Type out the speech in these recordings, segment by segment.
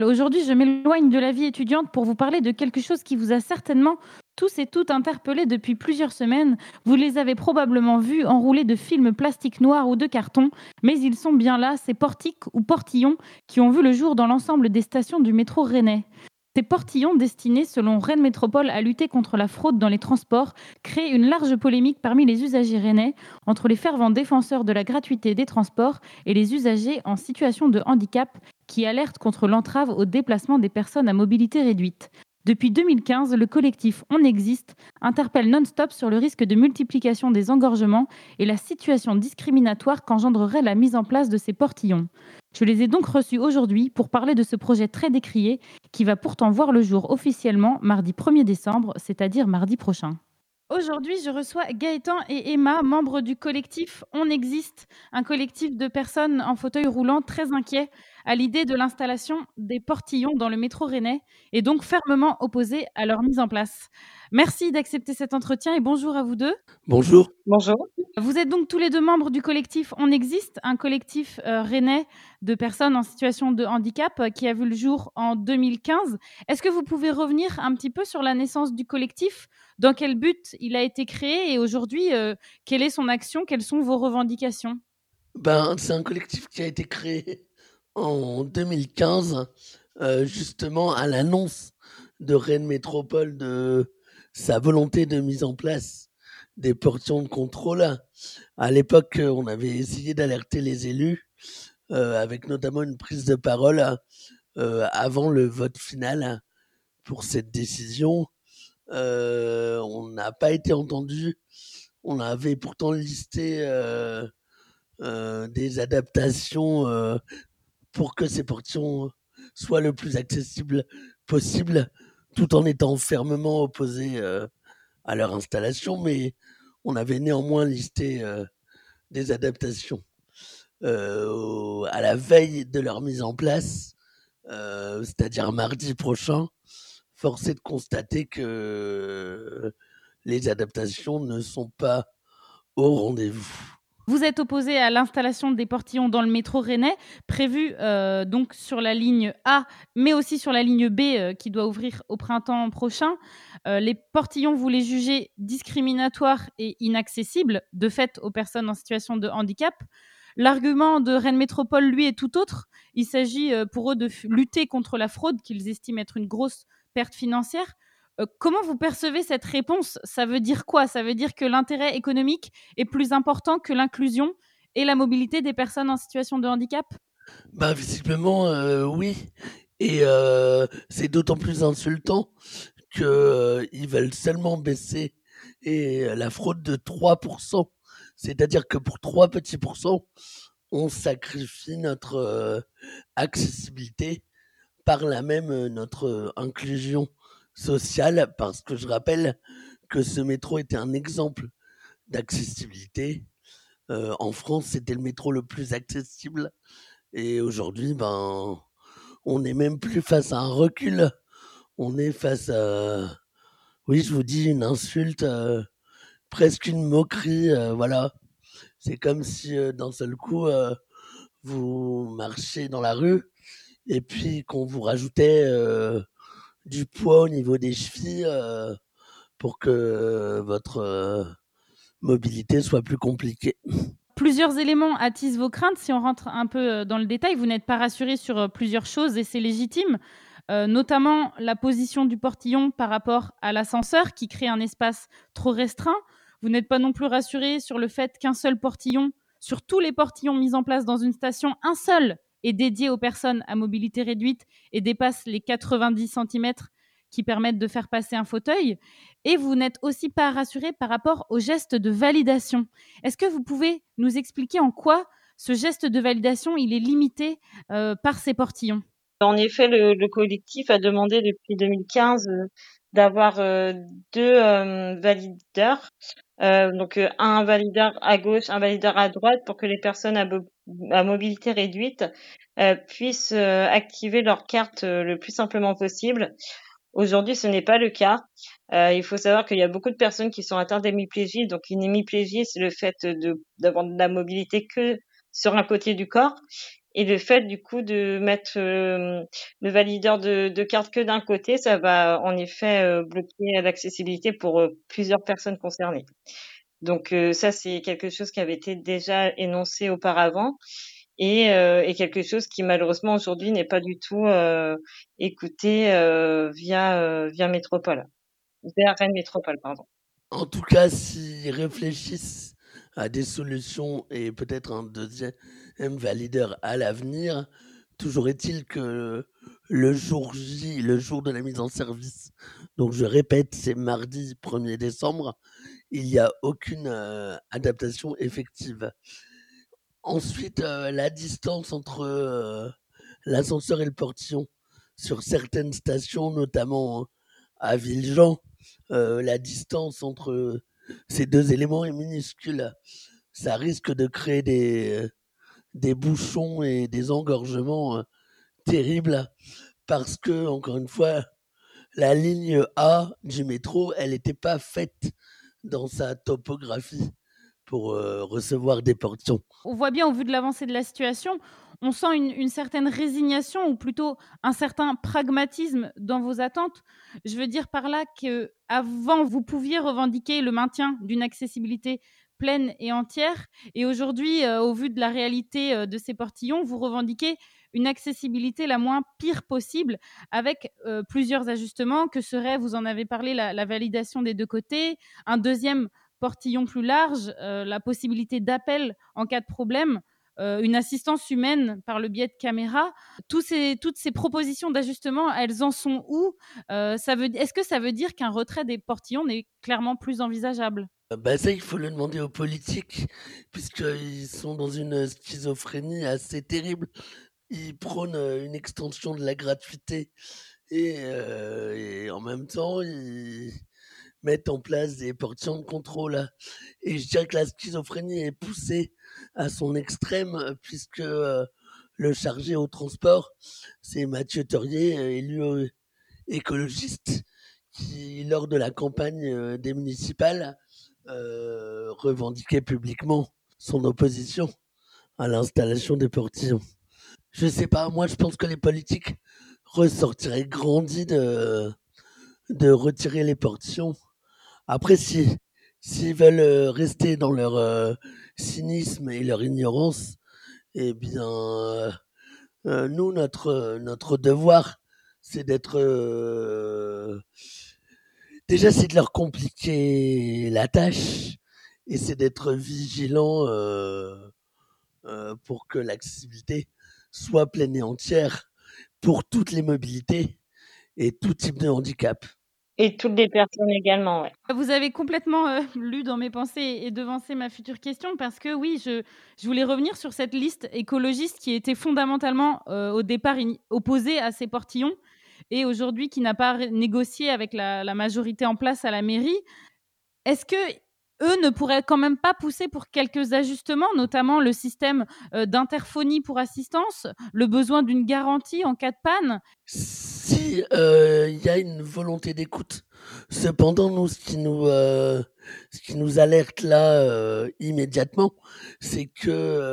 Aujourd'hui, je m'éloigne de la vie étudiante pour vous parler de quelque chose qui vous a certainement tous et toutes interpellés depuis plusieurs semaines. Vous les avez probablement vus enroulés de films plastique noir ou de carton, mais ils sont bien là, ces portiques ou portillons qui ont vu le jour dans l'ensemble des stations du métro rennais. Ces portillons destinés, selon Rennes Métropole, à lutter contre la fraude dans les transports, créent une large polémique parmi les usagers rennais, entre les fervents défenseurs de la gratuité des transports et les usagers en situation de handicap qui alertent contre l'entrave au déplacement des personnes à mobilité réduite. Depuis 2015, le collectif On Existe interpelle non-stop sur le risque de multiplication des engorgements et la situation discriminatoire qu'engendrerait la mise en place de ces portillons. Je les ai donc reçus aujourd'hui pour parler de ce projet très décrié qui va pourtant voir le jour officiellement mardi 1er décembre, c'est-à-dire mardi prochain. Aujourd'hui, je reçois Gaëtan et Emma, membres du collectif On Existe, un collectif de personnes en fauteuil roulant très inquiets à l'idée de l'installation des portillons dans le métro rennais et donc fermement opposés à leur mise en place. Merci d'accepter cet entretien et bonjour à vous deux. Bonjour. Bonjour. Vous êtes donc tous les deux membres du collectif On Existe, un collectif rennais de personnes en situation de handicap qui a vu le jour en 2015. Est-ce que vous pouvez revenir un petit peu sur la naissance du collectif? Dans quel but il a été créé et aujourd'hui, quelle est son action? Quelles sont vos revendications? C'est un collectif qui a été créé en 2015, justement à l'annonce de Rennes Métropole de sa volonté de mise en place des portions de contrôle. À l'époque, on avait essayé d'alerter les élus, avec notamment une prise de parole, avant le vote final pour cette décision. On n'a pas été entendu. On avait pourtant listé, des adaptations, pour que ces portions soient le plus accessibles possible, tout en étant fermement opposés, à leur installation. Mais on avait néanmoins listé, des adaptations. À la veille de leur mise en place, c'est-à-dire mardi prochain, force est de constater que les adaptations ne sont pas au rendez-vous. Vous êtes opposé à l'installation des portillons dans le métro rennais, prévu donc sur la ligne A, mais aussi sur la ligne B qui doit ouvrir au printemps prochain. Les portillons, vous les jugez discriminatoires et inaccessibles, de fait, aux personnes en situation de handicap. L'argument de Rennes Métropole, lui, est tout autre. Il s'agit pour eux de lutter contre la fraude qu'ils estiment être une grosse perte financière. Comment vous percevez cette réponse? Ça veut dire quoi? Ça veut dire que l'intérêt économique est plus important que l'inclusion et la mobilité des personnes en situation de handicap? Visiblement, oui, et c'est d'autant plus insultant que, ils veulent seulement baisser la fraude de 3. C'est-à-dire que pour 3 petits pourcents, on sacrifie notre, accessibilité, par là même, notre, inclusion sociale. Parce que je rappelle que ce métro était un exemple d'accessibilité. En France, c'était le métro le plus accessible et aujourd'hui, on n'est même plus face à un recul. On est face à, oui, je vous dis, une insulte, presque une moquerie, voilà. C'est comme si, d'un seul coup, vous marchiez dans la rue et puis qu'on vous rajoutait, du poids au niveau des chevilles, pour que, votre, mobilité soit plus compliquée. Plusieurs éléments attisent vos craintes. Si on rentre un peu dans le détail, vous n'êtes pas rassuré sur plusieurs choses et c'est légitime, notamment la position du portillon par rapport à l'ascenseur qui crée un espace trop restreint. Vous n'êtes pas non plus rassuré sur le fait qu'un seul portillon, sur tous les portillons mis en place dans une station, un seul est dédié aux personnes à mobilité réduite et dépasse les 90 centimètres qui permettent de faire passer un fauteuil. Et vous n'êtes aussi pas rassuré par rapport au geste de validation. Est-ce que vous pouvez nous expliquer en quoi ce geste de validation, il est limité par ces portillons? En effet, le collectif a demandé depuis 2015 d'avoir 2 valideurs, donc un valideur à gauche, un valideur à droite pour que les personnes à mobilité réduite puissent activer leur carte le plus simplement possible. Aujourd'hui, ce n'est pas le cas. Il faut savoir qu'il y a beaucoup de personnes qui sont atteintes d'hémiplégie. Donc une hémiplégie, c'est le fait d'avoir de la mobilité que sur un côté du corps. et le fait du coup de mettre, le valideur de carte que d'un côté, ça va en effet, bloquer l'accessibilité pour, plusieurs personnes concernées. Donc ça, c'est quelque chose qui avait été déjà énoncé auparavant et quelque chose qui malheureusement aujourd'hui n'est pas du tout, écouté, via Métropole. Via Rennes Métropole, pardon. En tout cas, s'ils réfléchissent à des solutions et peut-être un deuxième valideur à l'avenir, toujours est-il que le jour J, le jour de la mise en service, donc je répète, c'est mardi 1er décembre, il y a aucune, adaptation effective. Ensuite, la distance entre, l'ascenseur et le portillon sur certaines stations, notamment à Villejean, la distance entre ces 2 éléments est minuscule. Ça risque de créer des bouchons et des engorgements, terribles parce que encore une fois, la ligne A du métro, elle était pas faite dans sa topographie pour, recevoir des portillons. On voit bien au vu de l'avancée de la situation, on sent une certaine résignation ou plutôt un certain pragmatisme dans vos attentes. Je veux dire par là qu'avant, vous pouviez revendiquer le maintien d'une accessibilité pleine et entière et aujourd'hui, au vu de la réalité, de ces portillons, vous revendiquez une accessibilité la moins pire possible avec, plusieurs ajustements que serait, vous en avez parlé, la validation des 2 côtés, un deuxième portillon plus large, la possibilité d'appel en cas de problème, une assistance humaine par le biais de caméras. Toutes ces propositions d'ajustement, elles en sont où? Est-ce que ça veut dire qu'un retrait des portillons n'est clairement plus envisageable? Bah, ça, il faut le demander aux politiques puisqu'ils sont dans une schizophrénie assez terrible. Ils prônent, une extension de la gratuité et en même temps, ils mettent en place des portions de contrôle et je dirais que la schizophrénie est poussée à son extrême, puisque, le chargé au transport, c'est Mathieu Turier, élu, écologiste qui, lors de la campagne, des municipales, revendiquait publiquement son opposition à l'installation des portillons. Je sais pas, moi je pense que les politiques ressortiraient grandis de retirer les portions. Après, si s'ils veulent, rester dans leur, cynisme et leur ignorance, eh bien, nous notre devoir, c'est d'être, déjà c'est de leur compliquer la tâche et c'est d'être vigilant, pour que l'accessibilité soit pleine et entière pour toutes les mobilités et tout type de handicap. Et toutes les personnes également, ouais. Vous avez complètement, lu dans mes pensées et devancé ma future question parce que oui, je voulais revenir sur cette liste écologiste qui était fondamentalement, au départ opposée à ces portillons et aujourd'hui qui n'a pas négocié avec la majorité en place à la mairie. Est-ce que eux ne pourraient quand même pas pousser pour quelques ajustements, notamment le système, d'interphonie pour assistance, le besoin d'une garantie en cas de panne? Si, il y a une volonté d'écoute. Cependant, nous, ce qui nous alerte là, immédiatement, c'est que,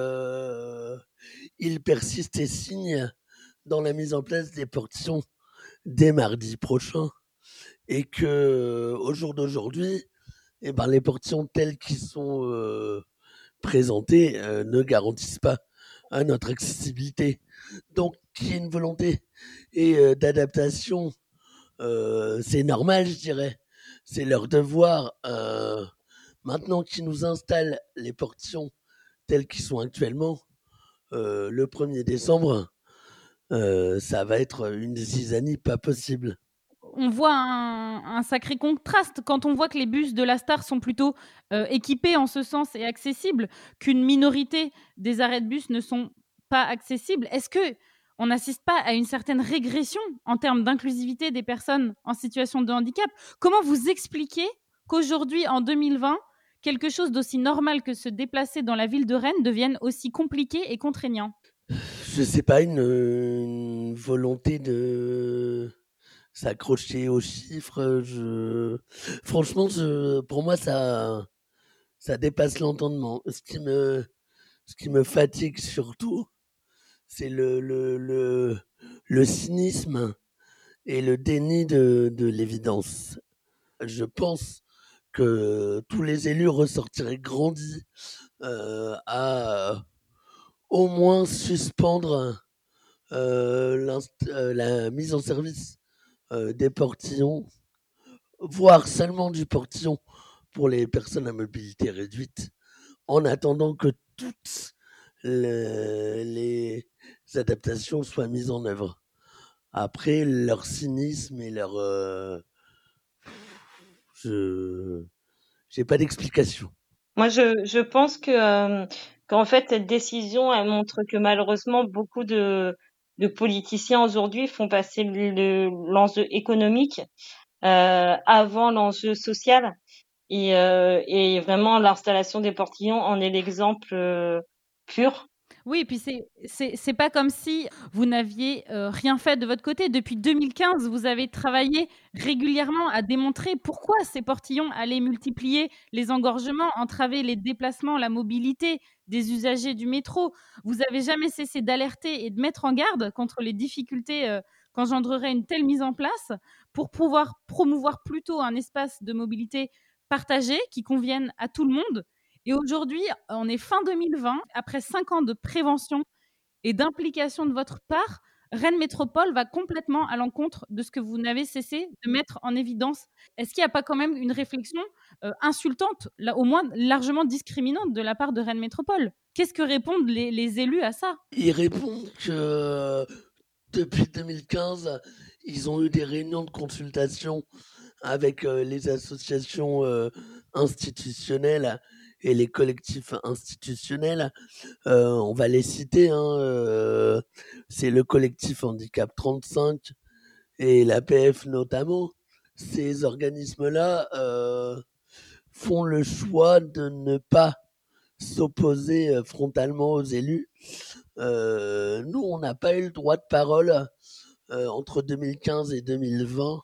ils persistent et signent dans la mise en place des portions dès mardi prochain et que, au jour d'aujourd'hui, et ben, les portions telles qu'ils sont, présentés, ne garantissent pas à notre accessibilité. Donc qu'il y ait une volonté et d'adaptation, c'est normal, je dirais. C'est leur devoir, maintenant qu'ils nous installent les portions telles qu'ils sont actuellement, le 1er décembre, ça va être une zizanie pas possible. On voit un sacré contraste quand on voit que les bus de la Star sont plutôt, équipés en ce sens et accessibles, qu'une minorité des arrêts de bus ne sont pas accessibles. Est-ce qu'on n'assiste pas à une certaine régression en termes d'inclusivité des personnes en situation de handicap? Comment vous expliquez qu'aujourd'hui, en 2020, quelque chose d'aussi normal que se déplacer dans la ville de Rennes devienne aussi compliqué et contraignant? Je sais pas, une volonté de s'accrocher aux chiffres, franchement, pour moi, ça dépasse l'entendement. Ce qui me fatigue surtout, C'est le cynisme et le déni de l'évidence. Je pense que tous les élus ressortiraient grandis à au moins suspendre la mise en service des portillons, voire seulement du portillon pour les personnes à mobilité réduite, en attendant que toutes les adaptations soient mises en œuvre. Après, leur cynisme et leur... je j'ai pas d'explication. Moi, je pense qu'en fait, cette décision, elle montre que malheureusement, beaucoup de politiciens aujourd'hui font passer l'enjeu économique avant l'enjeu social. Et vraiment, l'installation des portillons en est l'exemple pur. Oui, et puis c'est pas comme si vous n'aviez, rien fait de votre côté. Depuis 2015, vous avez travaillé régulièrement à démontrer pourquoi ces portillons allaient multiplier les engorgements, entraver les déplacements, la mobilité des usagers du métro. Vous avez jamais cessé d'alerter et de mettre en garde contre les difficultés, qu'engendrerait une telle mise en place, pour pouvoir promouvoir plutôt un espace de mobilité partagé qui convienne à tout le monde. Et aujourd'hui, on est fin 2020, après 5 ans de prévention et d'implication de votre part, Rennes Métropole va complètement à l'encontre de ce que vous n'avez cessé de mettre en évidence. Est-ce qu'il n'y a pas quand même une réflexion, insultante, là, au moins largement discriminante de la part de Rennes Métropole? Qu'est-ce que répondent les élus à ça? Ils répondent que depuis 2015, ils ont eu des réunions de consultation avec les associations institutionnelles et les collectifs institutionnels. On va les citer, hein, c'est le collectif Handicap 35 et l'APF notamment. Ces organismes-là font le choix de ne pas s'opposer frontalement aux élus. Nous, on n'a pas eu le droit de parole entre 2015 et 2020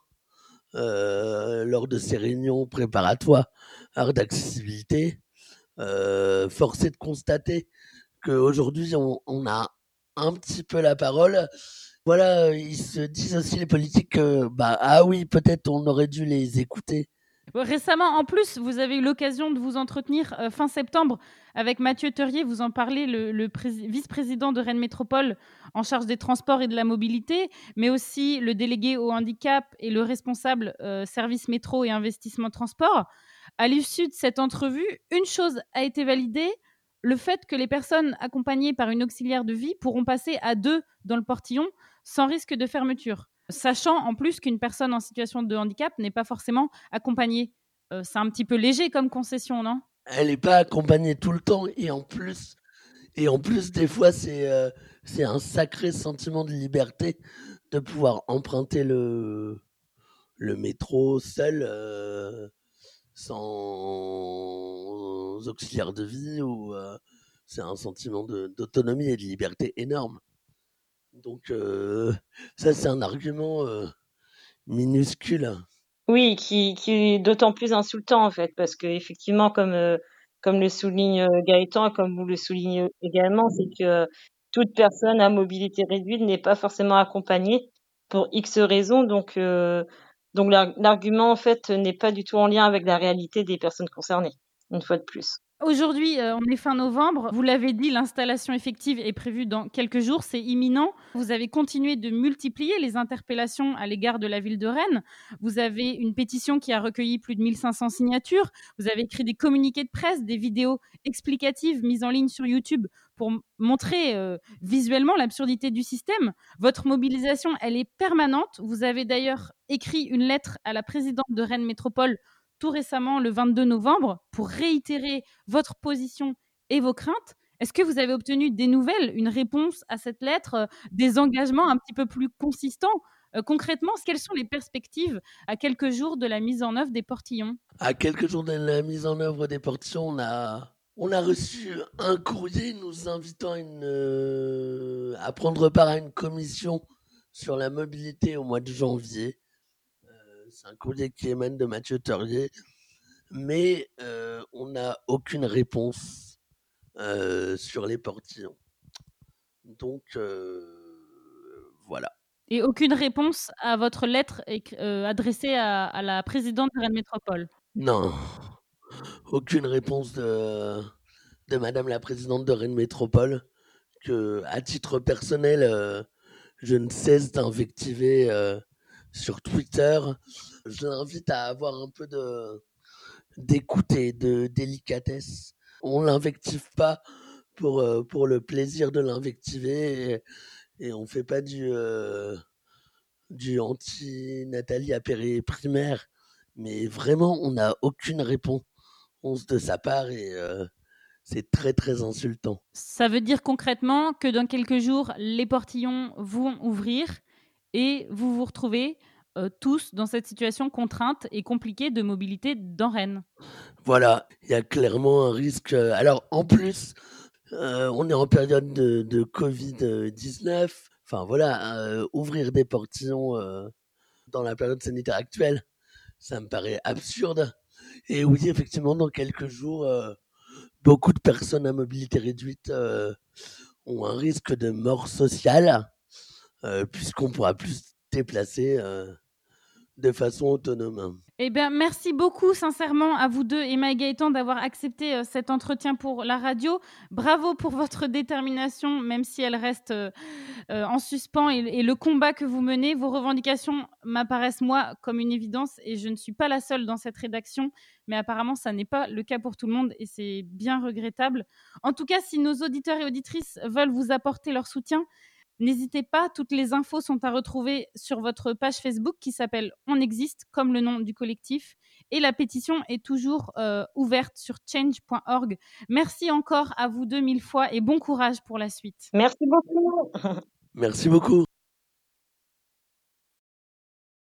lors de ces réunions préparatoires d'accessibilité. Force est de constater qu'aujourd'hui, on a un petit peu la parole. Voilà, ils se disent aussi les politiques que, bah, ah oui, peut-être on aurait dû les écouter. Récemment, en plus, vous avez eu l'occasion de vous entretenir fin septembre avec Mathieu Teurier, vous en parlez, le vice-président de Rennes Métropole en charge des transports et de la mobilité, mais aussi le délégué au handicap et le responsable service métro et investissement transport. À l'issue de cette entrevue, une chose a été validée, le fait que les personnes accompagnées par une auxiliaire de vie pourront passer à 2 dans le portillon sans risque de fermeture. Sachant en plus qu'une personne en situation de handicap n'est pas forcément accompagnée. C'est un petit peu léger comme concession, non? Elle n'est pas accompagnée tout le temps et en plus des fois c'est un sacré sentiment de liberté de pouvoir emprunter le métro seul sans auxiliaire de vie ou c'est un sentiment d'autonomie et de liberté énorme. Donc ça c'est un argument minuscule. Oui, qui est d'autant plus insultant en fait, parce que effectivement, comme le souligne Gaëtan et comme vous le soulignez également, c'est que toute personne à mobilité réduite n'est pas forcément accompagnée pour X raisons. Donc l'argument en fait n'est pas du tout en lien avec la réalité des personnes concernées, une fois de plus. Aujourd'hui, on est fin novembre. Vous l'avez dit, l'installation effective est prévue dans quelques jours, c'est imminent. Vous avez continué de multiplier les interpellations à l'égard de la ville de Rennes. Vous avez une pétition qui a recueilli plus de 1 500 signatures. Vous avez écrit des communiqués de presse, des vidéos explicatives mises en ligne sur YouTube pour montrer visuellement l'absurdité du système. Votre mobilisation, elle est permanente. Vous avez d'ailleurs écrit une lettre à la présidente de Rennes Métropole tout récemment, le 22 novembre, pour réitérer votre position et vos craintes. Est-ce que vous avez obtenu des nouvelles, une réponse à cette lettre, des engagements un petit peu plus consistants? Concrètement, quelles sont les perspectives à quelques jours de la mise en œuvre des portillons? À quelques jours de la mise en œuvre des portillons, on a reçu un courrier nous invitant à prendre part à une commission sur la mobilité au mois de janvier. C'est un courrier qui émane de Mathieu Teurier, mais on n'a aucune réponse sur les portillons. Donc voilà. Et aucune réponse à votre lettre adressée à la présidente de Rennes Métropole? Non, aucune réponse de madame la présidente de Rennes Métropole que, à titre personnel, je ne cesse d'invectiver, sur Twitter. Je l'invite à avoir un peu d'écoute et de délicatesse. On l'invective pas pour le plaisir de l'invectiver et on fait pas du anti-Nathalie Appéré primaire. Mais vraiment, on n'a aucune réponse de sa part et c'est très, très insultant. Ça veut dire concrètement que dans quelques jours, les portillons vont ouvrir et vous vous retrouvez, tous dans cette situation contrainte et compliquée de mobilité dans Rennes. Voilà, il y a clairement un risque, alors en plus, on est en période de Covid-19. Enfin voilà, ouvrir des portillons, dans la période sanitaire actuelle, ça me paraît absurde. Et oui, effectivement, dans quelques jours, beaucoup de personnes à mobilité réduite, ont un risque de mort sociale, puisqu'on pourra plus se déplacer, de façon autonome. Eh bien, merci beaucoup sincèrement à vous 2, Emma et Gaëtan, d'avoir accepté, cet entretien pour la radio. Bravo pour votre détermination, même si elle reste, en suspens et le combat que vous menez. Vos revendications m'apparaissent, moi, comme une évidence et je ne suis pas la seule dans cette rédaction, mais apparemment, ça n'est pas le cas pour tout le monde et c'est bien regrettable. En tout cas, si nos auditeurs et auditrices veulent vous apporter leur soutien, n'hésitez pas, toutes les infos sont à retrouver sur votre page Facebook qui s'appelle On existe, comme le nom du collectif. Et la pétition est toujours ouverte sur change.org. Merci encore à vous 2 1000 fois et bon courage pour la suite. Merci beaucoup. Merci beaucoup.